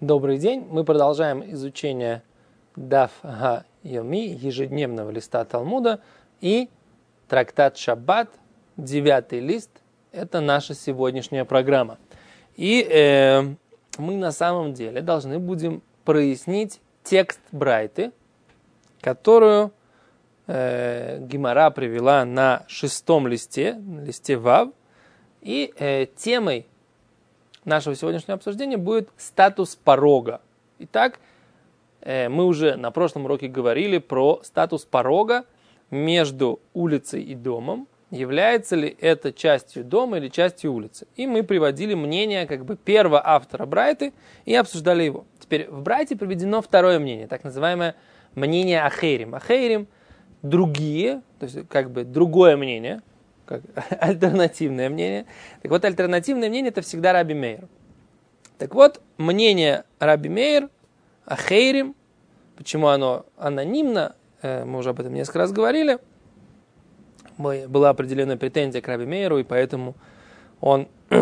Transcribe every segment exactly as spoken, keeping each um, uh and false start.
Добрый день. Мы продолжаем изучение Даф Га-Йоми, ежедневного листа Талмуда, и трактат Шаббат, девятый лист. Это наша сегодняшняя программа. И э, мы на самом деле должны будем прояснить текст Брайты, которую э, Гемара привела на шестом листе, на листе Вав. И э, темой нашего сегодняшнего обсуждения будет статус порога. Итак, э, мы уже на прошлом уроке говорили про статус порога между улицей и домом. Является ли это частью дома или частью улицы? И мы приводили мнение как бы первого автора Брайты и обсуждали его. Теперь в Брайте приведено второе мнение, так называемое мнение Ахейрим. Ахейрим другие, то есть как бы другое мнение, как альтернативное мнение. Так вот, альтернативное мнение — это всегда Раби Меир. Так вот, мнение Раби Меир, Ахейрим, почему оно анонимно, мы уже об этом несколько раз говорили, была определенная претензия к Раби Меиру, и поэтому он,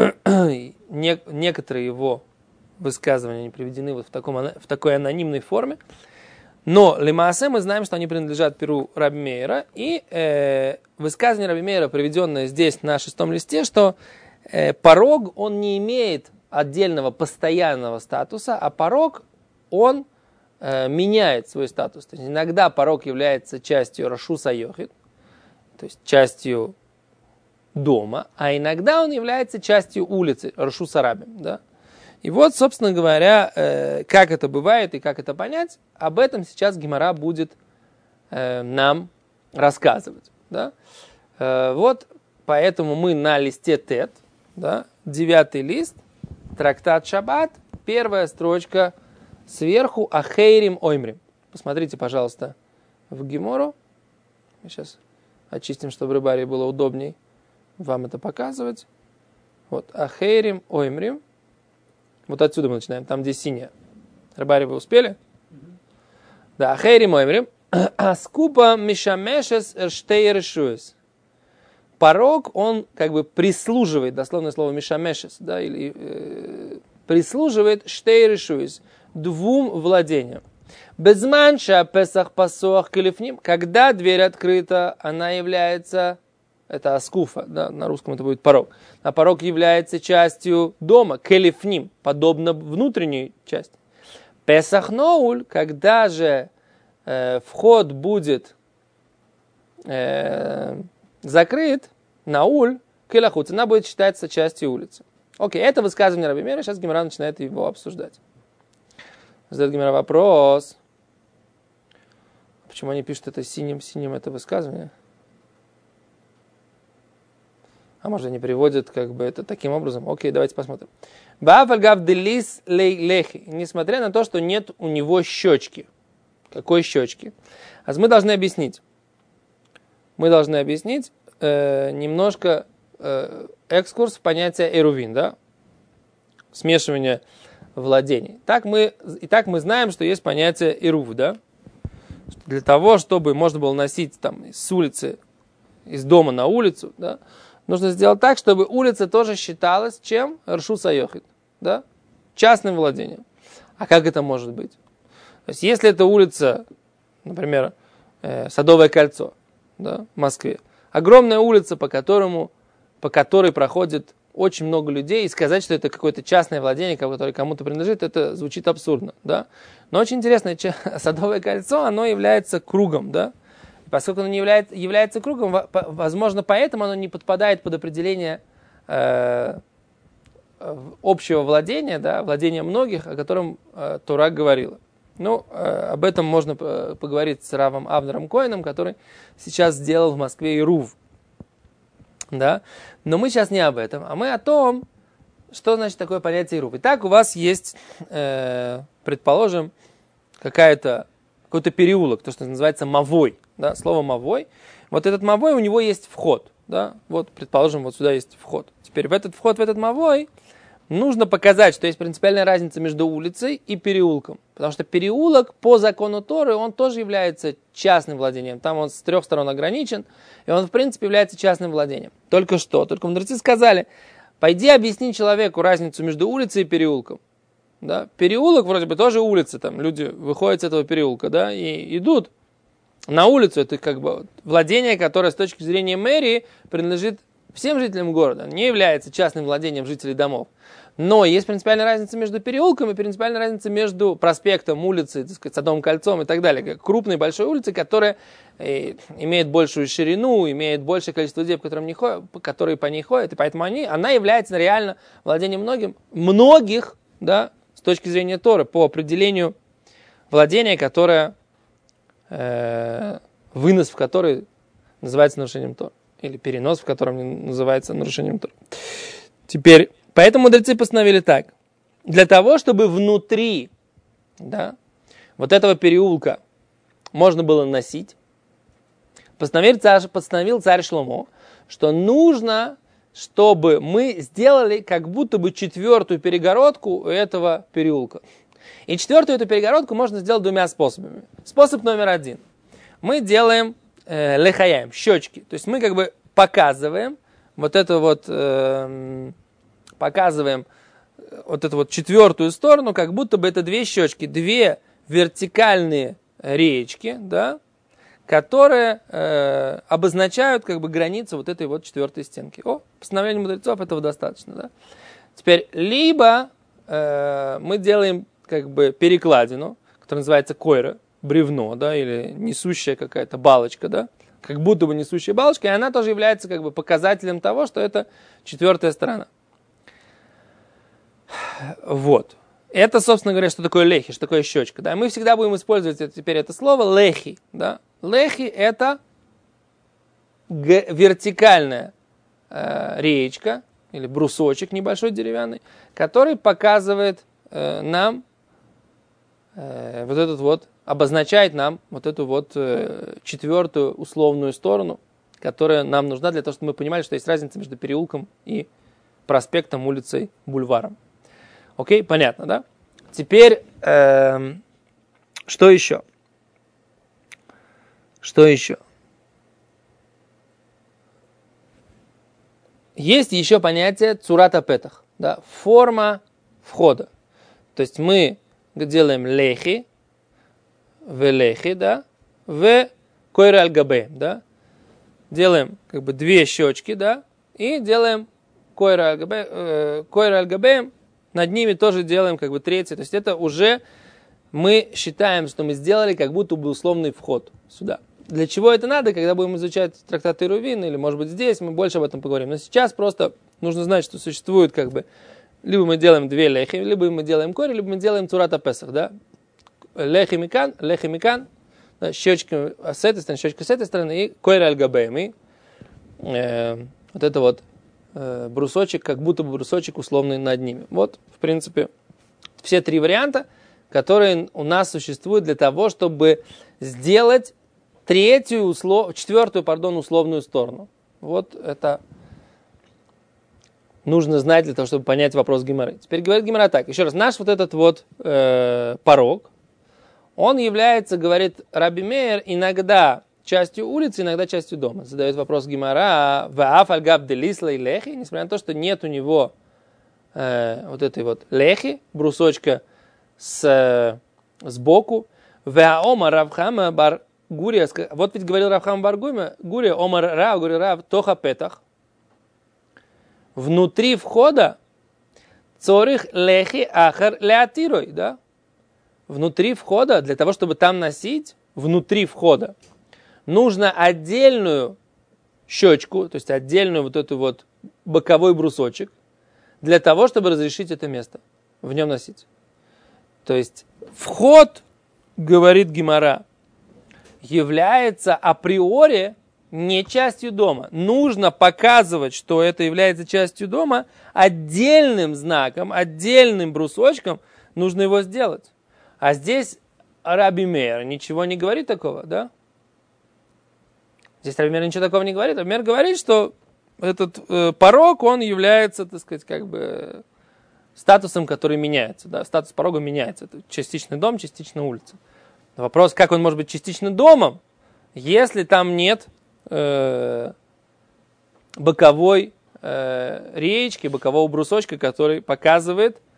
не, некоторые его высказывания не приведены вот в, таком, в такой анонимной форме. Но лемаасе мы знаем, что они принадлежат перу Раби Меира, и э, высказывание Раби Меира, приведенное здесь на шестом листе, что э, порог, он не имеет отдельного постоянного статуса, а порог, он э, меняет свой статус. То есть иногда порог является частью Рашуса Йохид, то есть частью дома, а иногда он является частью улицы Рашуса Рабим, да. И вот, собственно говоря, э, как это бывает и как это понять, об этом сейчас Гемара будет э, нам рассказывать. Да? Э, вот поэтому мы на листе Тет, да, девятый лист, трактат Шаббат, первая строчка сверху Ахейрим Оймрим. Посмотрите, пожалуйста, в Гемору. Мы сейчас очистим, чтобы рыбаре было удобней вам это показывать. Вот Ахейрим Оймрим. Вот отсюда мы начинаем, там, где синяя. Рыбари, вы успели? Mm-hmm. Да, Ахейрим Оймрим. Аскупа мишамешес эрштейрешуэс. Порог, он как бы прислуживает, дословное слово мишамешес, да, или э, прислуживает штейрешуэс, двум владениям. Безманша песах пасох калифним. Когда дверь открыта, она является... Это аскуфа, да, на русском это будет порог. А порог является частью дома, келифним, подобно внутренней части. Песах ноуль, когда же э, вход будет э, закрыт, науль, келахуц, она будет считаться частью улицы. Окей, это высказывание Раби Меира, сейчас Гемара начинает его обсуждать. Задает Гемара вопрос. Почему они пишут это синим-синим, это высказывание? А может, они переводят как бы это таким образом. Окей, давайте посмотрим. Несмотря на то, что нет у него щечки. Какой щечки? А мы должны объяснить. Мы должны объяснить э, немножко э, экскурс в понятие эрувин, да? Смешивание владений. Так мы, и так мы знаем, что есть понятие эрув, да? Для того, чтобы можно было носить там, с улицы, из дома на улицу, да? Нужно сделать так, чтобы улица тоже считалась чем? Рашуса Йохид, да? Частным владением. А как это может быть? То есть, если это улица, например, э, Садовое кольцо, да, в Москве, огромная улица, по, которому, по которой проходит очень много людей, и сказать, что это какое-то частное владение, которое кому-то принадлежит, это звучит абсурдно, да? Но очень интересно, Садовое кольцо, оно является кругом, да? Поскольку оно не является, является кругом, возможно, поэтому оно не подпадает под определение э, общего владения, да, владения многих, о котором э, Тора говорила. Ну, э, об этом можно поговорить с Равом Авнером Коэном, который сейчас сделал в Москве Ирув. Да? Но мы сейчас не об этом, а мы о том, что значит такое понятие Ирув. Итак, у вас есть, э, предположим, какая-то, какой-то переулок, то, что называется мавой. Да, слово мавой. Вот этот мавой, у него есть вход. Да? Вот, предположим, вот сюда есть вход. Теперь в этот вход, в этот мавой нужно показать, что есть принципиальная разница между улицей и переулком. Потому что переулок по закону Торы, он тоже является частным владением. Там он с трех сторон ограничен, и он, в принципе, является частным владением. Только что, только мудрецы сказали, пойди объясни человеку разницу между улицей и переулком. Да? Переулок вроде бы тоже улица, там люди выходят с этого переулка, да, и идут на улицу. Это как бы владение, которое с точки зрения мэрии принадлежит всем жителям города, не является частным владением жителей домов. Но есть принципиальная разница между переулком и принципиальная разница между проспектом, улицей, так сказать, Садовым кольцом и так далее. Как крупной большой улицей, которая э, имеет большую ширину, имеет большее количество людей, по которым не ходят, которые по ней ходят, и поэтому они, она является реально владением многим, многих, да, с точки зрения Торы, по определению владения, которое, э, вынос в который называется нарушением Торы, или перенос в котором называется нарушением Торы. Теперь, поэтому мудрецы постановили так. Для того, чтобы внутри, да, вот этого переулка можно было носить, постановил царь, постановил царь Шломо, что нужно, чтобы мы сделали как будто бы четвертую перегородку у этого переулка. И четвертую эту перегородку можно сделать двумя способами. Способ номер один. Мы делаем э, лехаяем, щечки. То есть мы как бы показываем вот это вот... Э, показываем вот эту вот четвертую сторону, как будто бы это две щечки, две вертикальные реечки, да, которые э, обозначают как бы границу вот этой вот четвертой стенки. О, постановление мудрецов этого достаточно, да. Теперь либо э, мы делаем как бы перекладину, которая называется койра, бревно, да, или несущая какая-то балочка, да, как будто бы несущая балочка, и она тоже является как бы показателем того, что это четвертая сторона. Вот. Это, собственно говоря, что такое лехи, что такое щечка. Да? Мы всегда будем использовать это, теперь это слово лехи. Да? Лехи это г- вертикальная э, реечка или брусочек небольшой деревянный, который показывает э, нам э, вот этот вот, обозначает нам вот эту вот э, четвертую условную сторону, которая нам нужна для того, чтобы мы понимали, что есть разница между переулком и проспектом, улицей, бульваром. Окей, понятно, да? Теперь, эм, что еще? Что еще? Есть еще понятие цурата петах, да, форма входа. То есть мы делаем лехи, в лехи, да, в койра аль-габе, да, делаем как бы две щечки, да, и делаем койра аль-габе, э, койра аль-габе, над ними тоже делаем как бы третье. То есть это уже мы считаем, что мы сделали как будто бы условный вход сюда. Для чего это надо, когда будем изучать трактат Ирувин, или может быть здесь, мы больше об этом поговорим. Но сейчас просто нужно знать, что существует как бы, либо мы делаем две лехи, либо мы делаем кори, либо мы делаем цурата песах, да. Лехи микан, лехи микан, да, щечка с этой стороны, щечка с этой стороны, и койра аль-габеем, и э, вот это вот брусочек, как будто бы брусочек условный над ними. Вот, в принципе, все три варианта, которые у нас существуют для того, чтобы сделать третью, услов... четвертую, пардон, условную сторону. Вот это нужно знать для того, чтобы понять вопрос Гемары. Теперь говорит Гемара так. Еще раз, наш вот этот вот э, порог, он является, говорит Раби Меир, иногда частью улицы, иногда частью дома. Задает вопрос Гемара, вааф аль-габ де лисла и лехи, несмотря на то, что нет у него э, вот этой вот лехи, брусочка с, э, сбоку. Вааома равхама бар гурия, вот ведь говорил Равхама бар гурия, омар рав, гурия рав, тоха петах. Внутри входа цорих лехи ахар леатирой, да? Внутри входа, для того, чтобы там носить, внутри входа, нужно отдельную щечку, то есть отдельную вот эту вот боковой брусочек, для того, чтобы разрешить это место, в нем носить. То есть вход, говорит Гемара, является априори не частью дома. Нужно показывать, что это является частью дома, отдельным знаком, отдельным брусочком нужно его сделать. А здесь Раби Меир ничего не говорит такого, да? Здесь Раби Меир ничего такого не говорит. Раби Меир говорит, что этот э, порог, он является, так сказать, как бы статусом, который меняется. Да? Статус порога меняется. Это частично дом, частично улица. Вопрос, как он может быть частично домом, если там нет э, боковой э, реечки, бокового брусочка, который показывает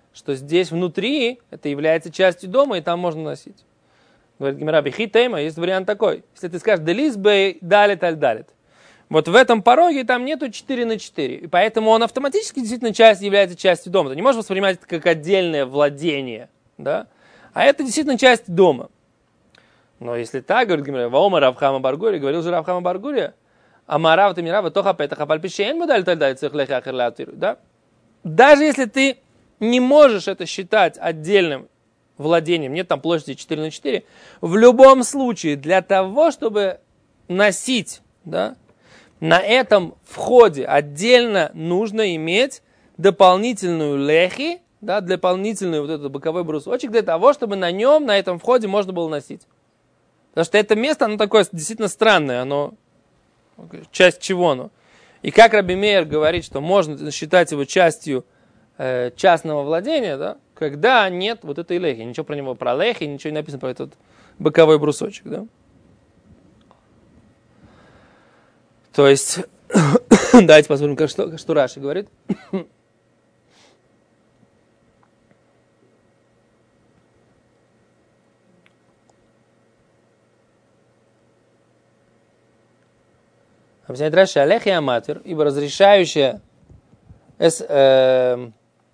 что здесь внутри это является частью дома, и там можно носить. Говорит Гемара, бихи тейма, есть вариант такой. Если ты скажешь, делис бей далит аль далит. Вот в этом пороге там нету четыре на четыре. И поэтому он автоматически действительно часть, является частью дома. Ты не можешь воспринимать это как отдельное владение. Да? А это действительно часть дома. Но если так, говорит Гемара, ваома Равхама Баргури, говорил же Равхама Баргури, амарав ты мирава, тоха петаха пальпишен мудаль таль далит цехлеха ахерлатиру. Да? Даже если ты не можешь это считать отдельным владением, нет там площади четыре на четыре, в любом случае для того, чтобы носить, да, на этом входе отдельно нужно иметь дополнительную лехи, да, дополнительный вот этот боковой брусочек для того, чтобы на нем, на этом входе можно было носить. Потому что это место, оно такое действительно странное, оно, часть чего оно. И как Раби Меир говорит, что можно считать его частью э, частного владения, да, когда нет вот этой лехи. Ничего про него, про лехи, ничего не написано про этот боковой брусочек, да. То есть, давайте посмотрим, как, что, что Раши говорит. Объясняет Раши, алехи аматер, ибо разрешающая, эс, э,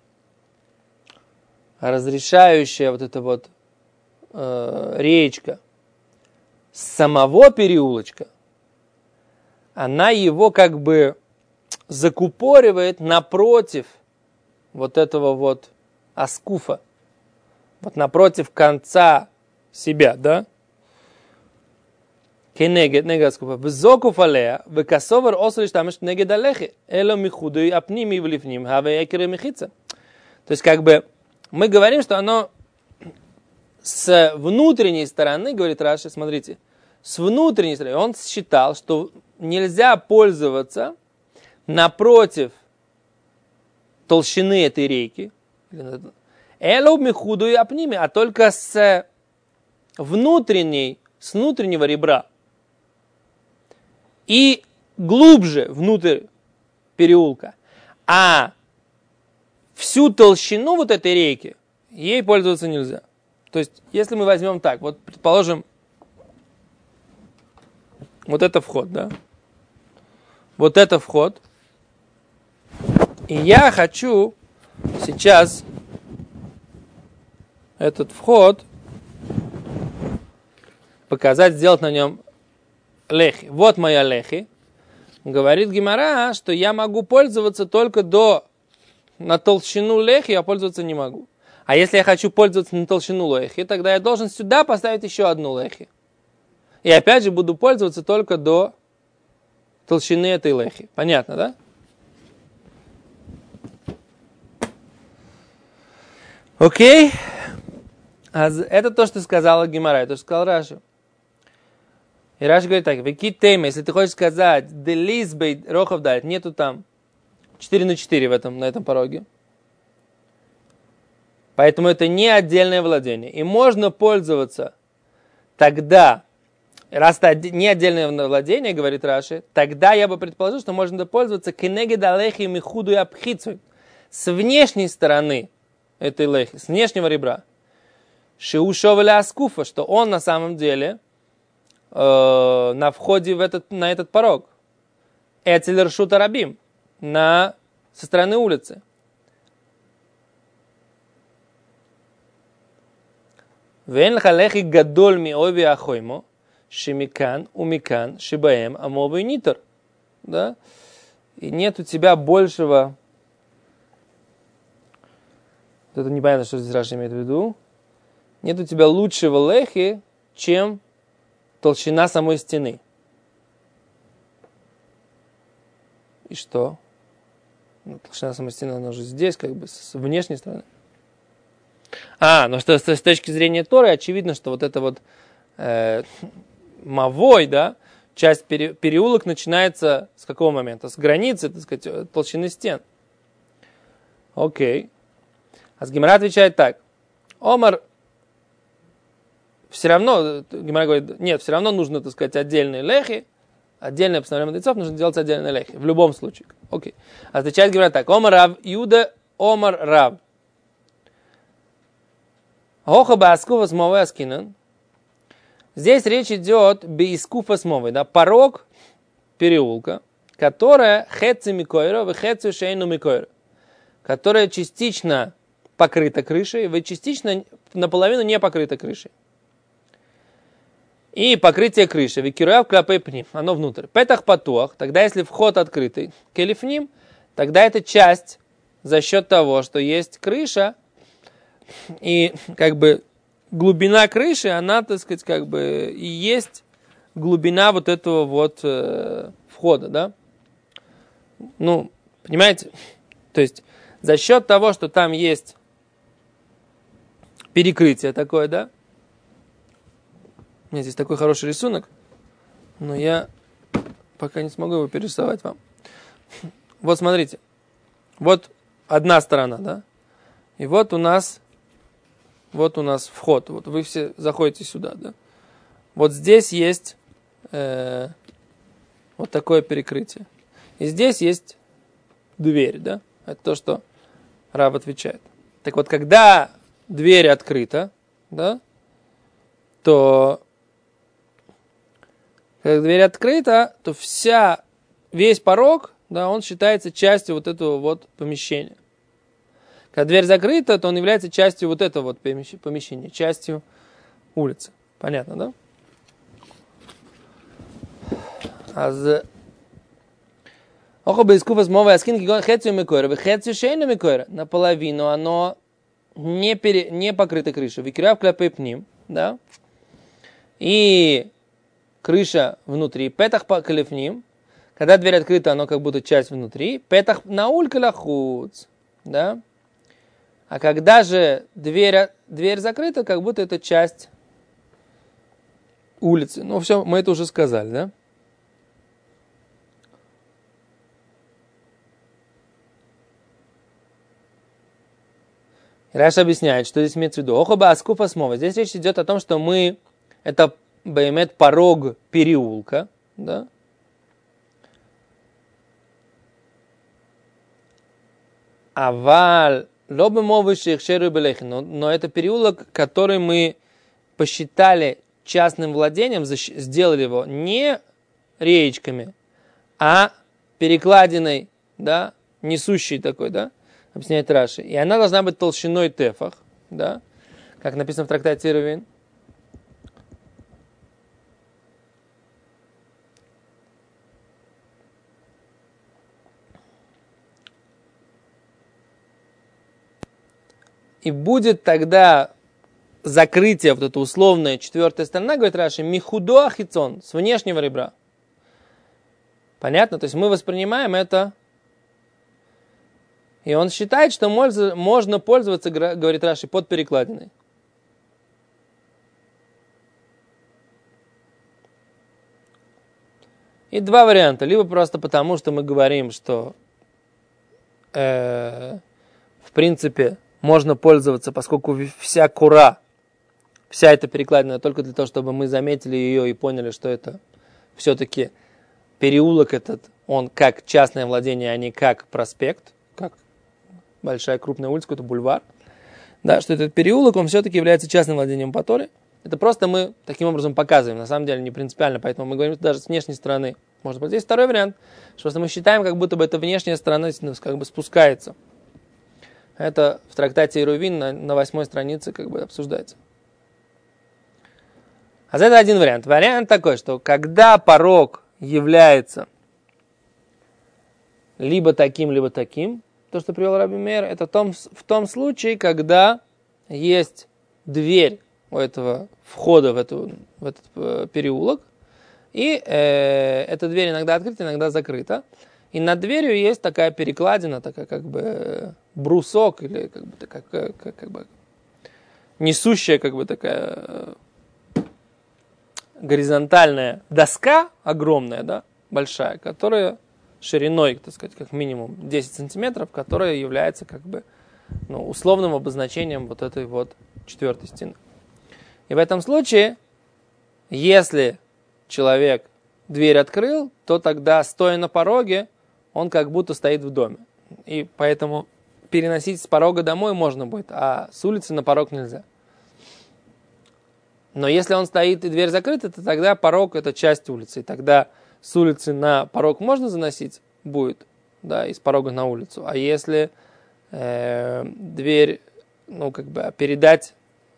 разрешающая вот эта вот э, речка самого переулочка, она его как бы закупоривает напротив вот этого вот аскуфа, вот напротив конца себя, да? Кенегет, негет аскуфа. Взокуф алея, векасовар ослиш тамеш негет алехи, эло михуду и апними влифним, хаве экере михица. То есть как бы мы говорим, что оно с внутренней стороны, говорит Раши, смотрите, с внутренней стороны, он считал, что нельзя пользоваться напротив толщины этой реки, эло михуду и апними, а только с внутренней, с внутреннего ребра. И глубже внутрь переулка. А всю толщину вот этой реки ей пользоваться нельзя. То есть, если мы возьмем так, вот предположим, вот это вход, да? Вот это вход. И я хочу сейчас этот вход показать, сделать на нем лехи. Вот моя лехи. Говорит Гемара, что я могу пользоваться только до, на толщину лехи, я пользоваться не могу. А если я хочу пользоваться на толщину лехи, тогда я должен сюда поставить еще одну лехи. И опять же буду пользоваться только до толщины этой лехи. Понятно, да? Окей. Это то, что сказала Гемара, это то, что сказал Раши. И Раши говорит так, векит тейма, если ты хочешь сказать, делис бей рохов дает, нету там четыре на четыре в этом, на этом пороге. Поэтому это не отдельное владение. И можно пользоваться тогда, раз это не отдельное владение, говорит Раши, тогда я бы предположил, что можно пользоваться кенегед алехи михуду и апхицу, с внешней стороны этой лехи, с внешнего ребра. Шиушовля аскуфа, что он на самом деле э, на входе в этот, на этот порог. Эцель ршута рабим, на, со стороны улицы. Вен халехи гадоль ми ови ахоймо, шимикан умикан шибаем амовый нитер. Да? И нет у тебя большего... Это непонятно, что здесь Раши имеет в виду. Нет у тебя лучшего лехи, чем толщина самой стены. И что? Ну, толщина самой стены, она же здесь, как бы, с внешней стороны. А, ну что, с точки зрения Торы, очевидно, что вот это вот э, мавой, да, часть пере, переулок начинается с какого момента? С границы, так сказать, толщины стен. Окей. А Гемара отвечает так. Омар, все равно, Гемара говорит, нет, все равно нужно, так сказать, отдельные лехи, отдельное постановление мудрецов, нужно делать отдельные лехи, в любом случае. Окей. Отвечает Гемара так. Омар Рав Юда, Омар Рав. Гоха бааскува смовой аскинан. Здесь речь идет бейскуфа смовой, да, порог переулка, которая хэци микойра, хэци шейну микойра, которая частично покрыта крышей, вы частично наполовину не покрыта крышей. И покрытие крыши, викируяв клапей пним, оно внутрь. Петах патуах, тогда если вход открытый, келифним, тогда эта часть за счет того, что есть крыша, и как бы глубина крыши, она, так сказать, как бы и есть глубина вот этого вот э, входа, да? Ну, понимаете? То есть за счет того, что там есть перекрытие такое, да? У меня здесь такой хороший рисунок, но я пока не смогу его перерисовать вам. Вот смотрите, вот одна сторона, да? И вот у нас, вот у нас вход. Вот вы все заходите сюда, да? Вот здесь есть э, вот такое перекрытие. И здесь есть дверь, да? Это то, что Рав отвечает. Так вот, когда дверь открыта, да, то когда дверь открыта, то вся, весь порог, да, он считается частью вот этого вот помещения. Когда дверь закрыта, то он является частью вот этого вот помещения, частью улицы. Понятно, да? А наполовину оно не, пере, не покрыто крышей. Викирав кляпей пним, да? И крыша внутри. Петах по калифним. Когда дверь открыта, оно как будто часть внутри. Петах науль калахуц, да? А когда же дверь, дверь закрыта, как будто это часть улицы. Ну, все, мы это уже сказали, да? Раш объясняет, что здесь имеется в виду. Охоба аскуфа смова. Здесь речь идет о том, что мы, это баймет порог переулка, да? Аваль, лобы мовы шейхшеру белехин. Но это переулок, который мы посчитали частным владением, сделали его не реечками, а перекладиной, да, несущей такой, да? Объясняет Раши. И она должна быть толщиной тефах, да, как написано в трактате Ирувин. И будет тогда закрытие, вот это условная четвертая сторона, говорит Раши, михудо ахицон, с внешнего ребра. Понятно? То есть мы воспринимаем это. И он считает, что можно пользоваться, говорит Раши, под перекладиной. И два варианта. Либо просто потому, что мы говорим, что э, в принципе можно пользоваться, поскольку вся кура, вся эта перекладина только для того, чтобы мы заметили ее и поняли, что это все-таки переулок этот, он как частное владение, а не как проспект, как большая крупная улица, какой-то бульвар, да, что этот переулок, он все-таки является частным владением по Торе. Это просто мы таким образом показываем, на самом деле не принципиально, поэтому мы говорим, что даже с внешней стороны можно быть. Здесь второй вариант, что просто мы считаем, как будто бы эта внешняя сторона как бы спускается. Это в трактате Ирувин на, на восьмой странице как бы обсуждается. А это один вариант. Вариант такой, что когда порог является либо таким, либо таким, то, что привел Раби Меир, это в том, в том случае, когда есть дверь у этого входа в, эту, в этот э, переулок, и э, эта дверь иногда открыта, иногда закрыта, и над дверью есть такая перекладина, такая как бы э, брусок, или как бы такая как, как бы несущая как бы такая э, горизонтальная доска огромная, да, большая, которая шириной, так сказать, как минимум десять сантиметров, которая является как бы ну, условным обозначением вот этой вот четвертой стены. И в этом случае, если человек дверь открыл, то тогда, стоя на пороге, он как будто стоит в доме. И поэтому переносить с порога домой можно будет, а с улицы на порог нельзя. Но если он стоит и дверь закрыта, то тогда порог – это часть улицы. И тогда с улицы на порог можно заносить будет, да, из порога на улицу. А если э, дверь, ну, как бы передать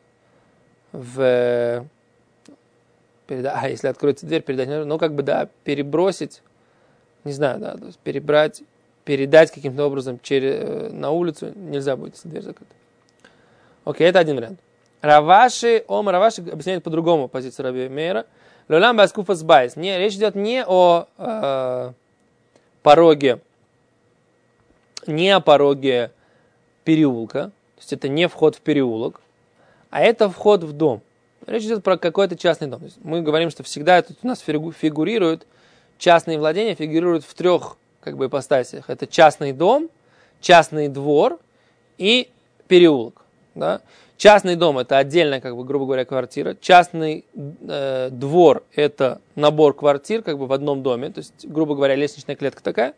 в... Переда, а, если откроется дверь, передать, ну, как бы, да, перебросить, не знаю, да, то есть перебрать, передать каким-то образом через, на улицу нельзя будет, если дверь закрыта. Окей, это один вариант. Раваши, Ом Раваши объясняет по-другому позицию Раби Мейра. Лолам баскуфас байс. Не, речь идет не о э, пороге, не о пороге переулка, то есть это не вход в переулок, а это вход в дом. Речь идет про какой-то частный дом. То есть мы говорим, что всегда тут у нас фигурируют частные владения, фигурируют в трех как бы ипостасиях. Это частный дом, частный двор и переулок. Да? Частный дом – это отдельная, как бы, грубо говоря, квартира. Частный э, двор – это набор квартир, как бы в одном доме. То есть, грубо говоря, лестничная клетка такая.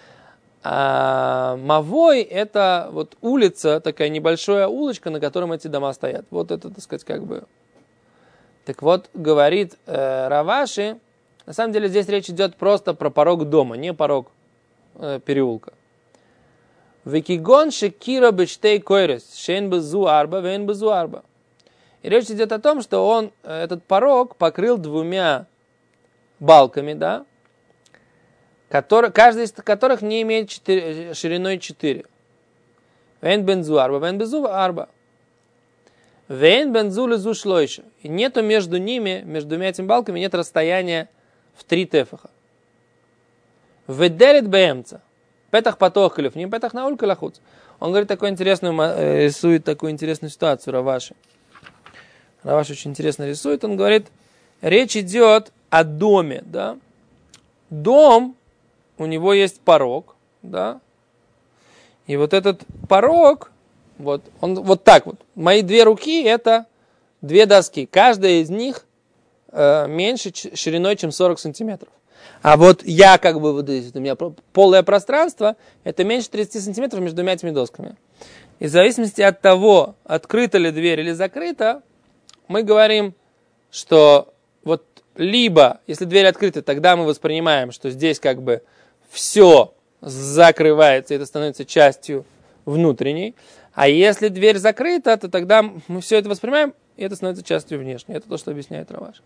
А мавой – это вот улица, такая небольшая улочка, на которой эти дома стоят. Вот это, так сказать, как бы. Так вот, говорит э, Раваши, на самом деле здесь речь идет просто про порог дома, не порог э, переулка. Викигон шекира бештей койрес, шейн безу арба, вейн безу арба. И речь идет о том, что он этот порог покрыл двумя балками, да, который, каждый из которых не имеет четыре, шириной четыре. Вейн бензу арба, вейн безу арба. Вейн бензу лезу шлойша. И нету между ними, между двумя этими балками, нет расстояния в три тефаха. Веделит беемца. Петах потох или не петах науль калахуц. Он говорит такую интересную, рисует такую интересную ситуацию Раваши. Раваши очень интересно рисует. Он говорит, речь идет о доме, да. Дом, у него есть порог, да. И вот этот порог, вот, он вот так вот. Мои две руки это две доски. Каждая из них э, меньше шириной, чем сорок сантиметров. А вот я как бы, вот здесь у меня полое пространство, это меньше тридцать сантиметров между двумя этими досками. И в зависимости от того, открыта ли дверь или закрыта, мы говорим, что вот либо, если дверь открыта, тогда мы воспринимаем, что здесь как бы все закрывается, и это становится частью внутренней. А если дверь закрыта, то тогда мы все это воспринимаем, и это становится частью внешней. Это то, что объясняет Раваш.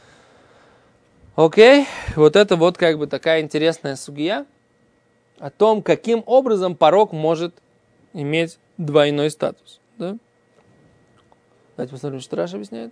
Окей, вот это вот как бы такая интересная сугия о том, каким образом порог может иметь двойной статус. Да? Давайте посмотрим, что Раш объясняет.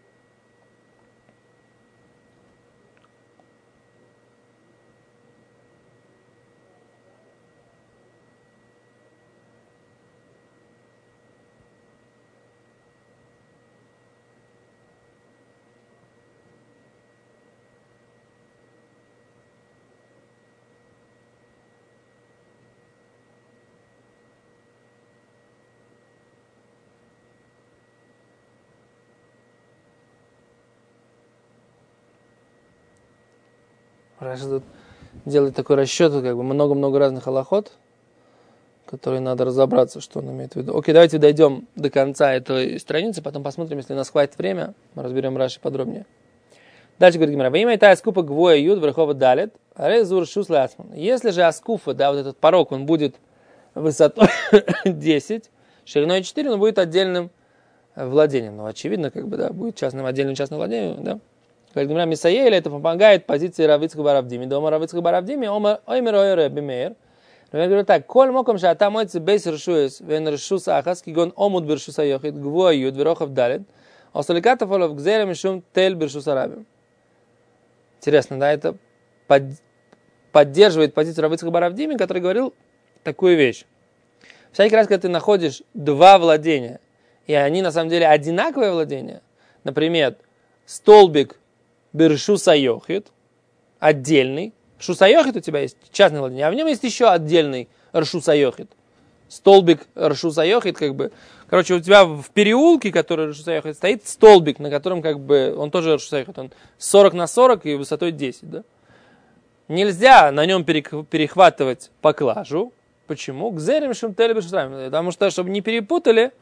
Раша тут делает такой расчет, как бы много-много разных алахот, которые надо разобраться, что он имеет в виду. Окей, давайте дойдем до конца этой страницы, потом посмотрим, если у нас хватит времени, мы разберем Раши подробнее. Дальше говорит Гемара. Во имя этой аскуфа гвоя юд врахова далит, арезур шус ласман. Если же аскуфа, да, вот этот порог, он будет высотой десять, шириной четыре, он будет отдельным владением. Ну, очевидно, как бы, да, будет частным, отдельным частным владением, да. Говорит Гемара, Мисаель, это помогает позиции Равицкого Баравдими. Дома Равицкого Баравдими, оймер ойер Раби Меир. Я говорю так, коль моком ша там мойцы бейс ршуес, вен ршус ахас, кигон омут бершуса йохит, гвоя юд, верохов далит, осталикатов олов гзерем шум тель бершуса рабим. Интересно, да, это под, поддерживает позицию Равицкого Баравдими, который говорил такую вещь. Всякий раз, когда ты находишь два владения, и они на самом деле одинаковые владения, например, столбик бершуса йохит, отдельный, Ршусайохит у тебя есть частное владение, а в нем есть еще отдельный Ршусайохит. Столбик Ршусайохит, как бы. Короче, у тебя в переулке, который Ршусайохит, стоит столбик, на котором как бы он тоже Ршусайохит. Он сорок на сорок и высотой десять. Да? Нельзя на нем перехватывать поклажу. Почему? Гзерим шумтели бешусрами. Потому что, чтобы не перепутали,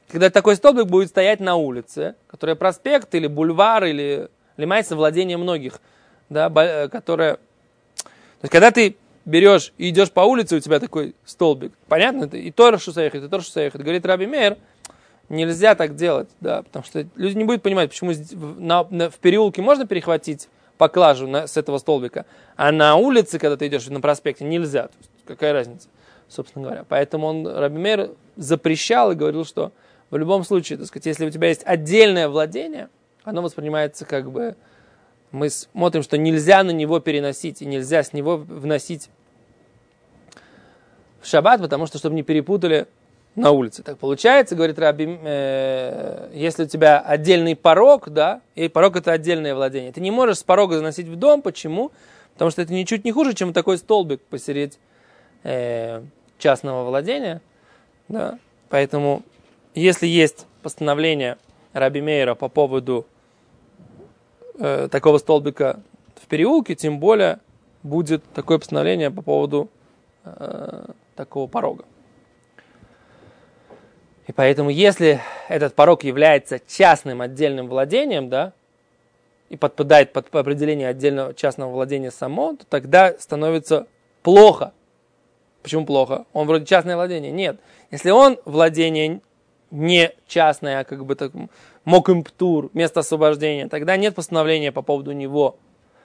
когда такой столбик будет стоять на улице, который проспект или бульвар, или лимайся владение многих, да, которое... То есть, когда ты берешь и идешь по улице, у тебя такой столбик, понятно? Это и Тора Шусаехет, и Тора Шусаехет. Говорит Раби Мейер, нельзя так делать, да, потому что люди не будут понимать, почему в, на, на, в переулке можно перехватить поклажу на, с этого столбика, а на улице, когда ты идешь на проспекте, нельзя. То есть, какая разница, собственно говоря. Поэтому он, Раби Мейер, запрещал и говорил, что в любом случае, так сказать, если у тебя есть отдельное владение, оно воспринимается как бы, мы смотрим, что нельзя на него переносить, и нельзя с него вносить в шаббат, потому что, чтобы не перепутали на улице. Так получается, говорит Раби, э, если у тебя отдельный порог, да, и порог это отдельное владение, ты не можешь с порога заносить в дом. Почему? Потому что это ничуть не хуже, чем такой столбик посередине э, частного владения. Да. Поэтому, если есть постановление Раби Мейера по поводу э, такого столбика в переулке, тем более будет такое постановление по поводу э, такого порога. И поэтому, если этот порог является частным отдельным владением, да, и подпадает под определение отдельного частного владения само, то тогда становится плохо. Почему плохо? Он вроде частное владение. Нет. Если он владение не частное, а как бы так, мокимптур, место освобождения, тогда нет постановления по поводу него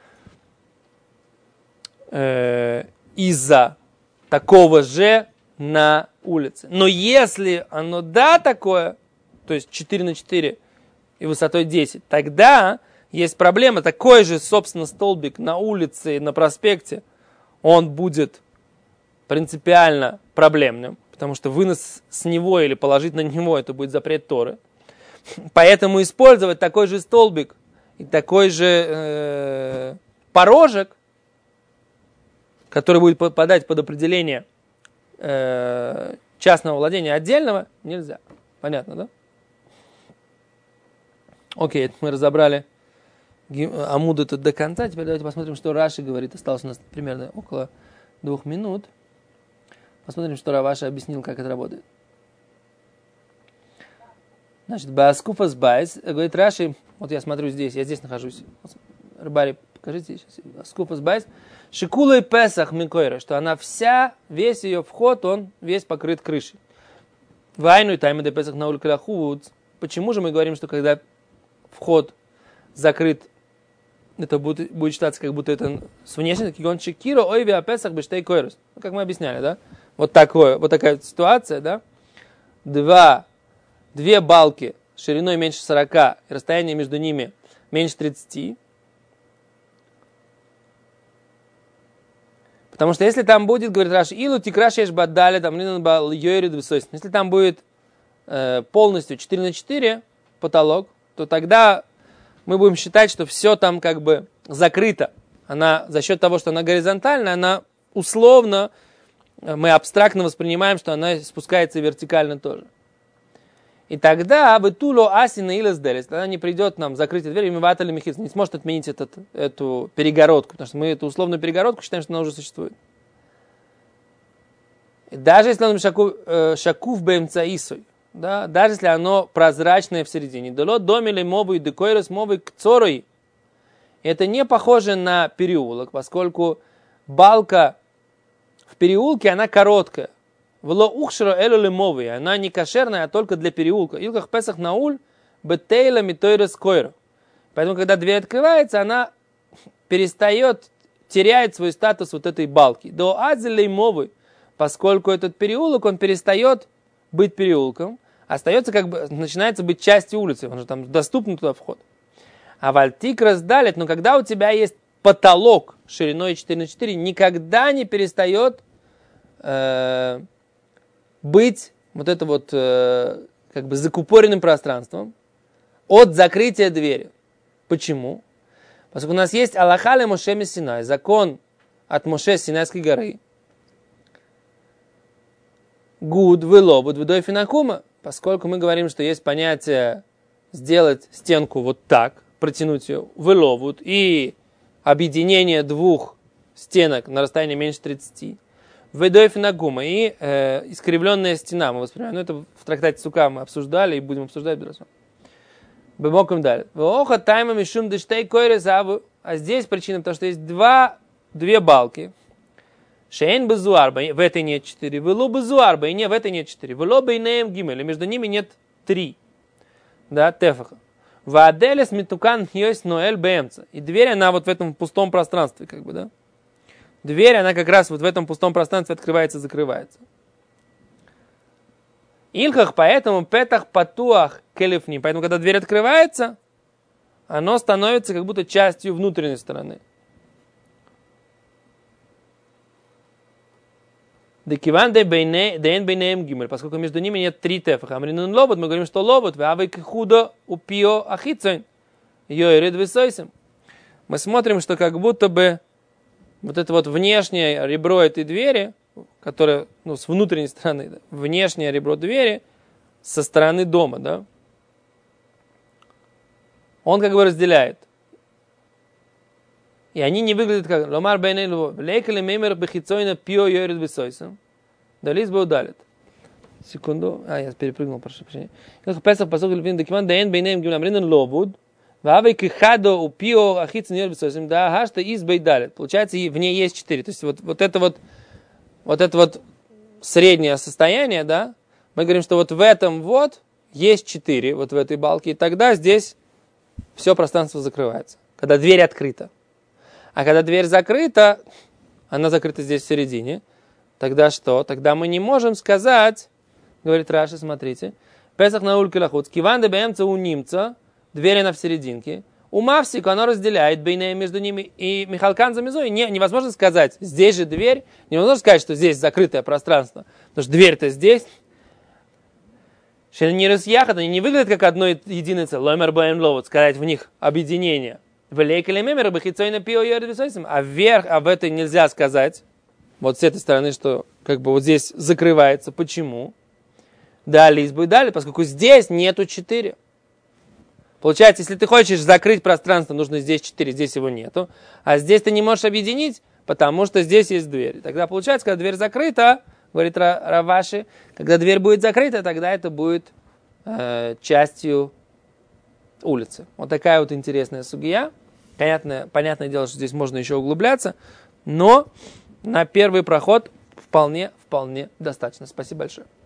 э, из-за такого же на улице. Но если оно да такое, то есть четыре на четыре и высотой десять, тогда есть проблема. Такой же, собственно, столбик на улице и на проспекте, он будет принципиально проблемным, потому что вынос с него или положить на него, это будет запрет Торы. Поэтому использовать такой же столбик и такой же э, порожек, который будет попадать под определение э, частного владения отдельного, нельзя. Понятно, да? Окей, мы разобрали Амуд этот до конца. Теперь давайте посмотрим, что Раши говорит. Осталось у нас примерно около двух минут. Посмотрим, что Раваша объяснил, как это работает. Значит, Бааскуфас Байс, говорит Раши, вот я смотрю здесь, я здесь нахожусь. Рыбари, покажите сейчас. Бааскуфас Байс. Шикулой Песах Микойра, что она вся, весь ее вход, он весь покрыт крышей. Вайну и тайме де Песах науль кляхуд. Почему же мы говорим, что когда вход закрыт, это будет, будет считаться, как будто это с внешней, как он чекиро, ой, ви Песах бештей койрус. Как мы объясняли, да? Вот, такое, вот такая ситуация, да? Два, две балки шириной меньше сорока, и расстояние между ними меньше тридцати. Потому что если там будет, говорит Раши, илу тикрашеш бадали, там если там будет э, полностью четыре на четыре потолок, то тогда мы будем считать, что все там как бы закрыто. Она за счет того, что она горизонтальная, она условно, мы абстрактно воспринимаем, что она спускается вертикально тоже. И тогда бетуло асина илас делис, тогда не придет нам закрытие двери, и мы ватали мехиц, не сможет отменить этот, эту перегородку, потому что мы эту условную перегородку считаем, что она уже существует. И даже если он шаку, э, шакув бэмцаисой, да, даже если оно прозрачное в середине, дало домили мовы и декойрос мовы к цорой, это не похоже на переулок, поскольку балка в переулке, она короткая. Вло ухшро элю лемовый, она не кошерная, а только для переулка. Илках Песах науль бетейла митойрос койро. Поэтому, когда дверь открывается, она перестает, теряет свой статус вот этой балки. До адзелей мовы, поскольку этот переулок, он перестает быть переулком, остается как бы, начинается быть частью улицы, он же там доступен туда вход. А вальтик раздалит, но когда у тебя есть потолок шириной четыре на четыре, никогда не перестает э, быть вот это вот э, как бы закупоренным пространством от закрытия двери. Почему? Поскольку у нас есть Аллаха ле Моше мис-Синай, закон от Моше с Синайской горы, гуд вылобуд вдой финакума, поскольку мы говорим, что есть понятие сделать стенку вот так, протянуть ее, выловут, и объединение двух стенок на расстоянии меньше тридцати. Ведойфина гума и э, искривленная стена мы воспринимаем. Ну, это в трактате Сука мы обсуждали и будем обсуждать. Бемоком далее. Воха тайма мишум дештей койре заву. А здесь причина, потому что есть два, две балки. Шейн безуарба, в этой нет четыре. Вело безуарба, и не, в этой нет четыре. Вело бейнеем гимель, между ними нет три. Да, тефаха. Вааделес митукан хьёйс ноэль бэмца. И дверь, она вот в этом пустом пространстве, как бы, да. Дверь, она как раз вот в этом пустом пространстве открывается и закрывается. Илхах, поэтому петах патуах келефни. Поэтому, когда дверь открывается, оно становится как будто частью внутренней стороны. Декиван де бейн бейнеем гимель, поскольку между ними нет три тефаха. Амринун лобот, мы говорим, что лобот, вавы худо упио ахицойн. Йойред висойсем. Мы смотрим, что как будто бы вот это вот внешнее ребро этой двери, которое, ну, с внутренней стороны, да, внешнее ребро двери со стороны дома, да, он как бы разделяет. И они не выглядят как ломар бейней лво. Лекали мемер бехицойна пио йорит бесойсом. Далис бы удалит. Секунду. А, я перепрыгнул, прошу прощения. Как Песах посок львин декиман даен бейнеем гимнам ринен лобуд. Вавей кихадо у пио ахицен йорит бесойсом. Да, хашта из бейдалит. Получается, в ней есть четыре. То есть вот, вот это вот, вот это вот среднее состояние, да, мы говорим, что вот в этом вот есть четыре, вот в этой балке. И тогда здесь все пространство закрывается. Когда дверь открыта. А когда дверь закрыта, она закрыта здесь в середине, тогда что? Тогда мы не можем сказать, говорит Раши, смотрите, Песах на ульке лахуц, киван де бэмца у немца, дверь она в серединке, у мавсику она разделяет бейнея между ними и Михалкан за мизой. Не, невозможно сказать, здесь же дверь, невозможно сказать, что здесь закрытое пространство, потому что дверь-то здесь. Не разъяхат, они не выглядят как одно единое целое, ломер бэм ловот, сказать в них объединение. А вверх, а в этой нельзя сказать. Вот с этой стороны, что как бы вот здесь закрывается. Почему? Дали избу и дали, поскольку здесь нету четыре. Получается, если ты хочешь закрыть пространство, нужно здесь четыре, здесь его нету. А здесь ты не можешь объединить, потому что здесь есть дверь. Тогда получается, когда дверь закрыта, говорит Раваши, когда дверь будет закрыта, тогда это будет э, частью улицы. Вот такая вот интересная сугия. Понятное, понятное дело, что здесь можно еще углубляться, но на первый проход вполне, вполне достаточно. Спасибо большое.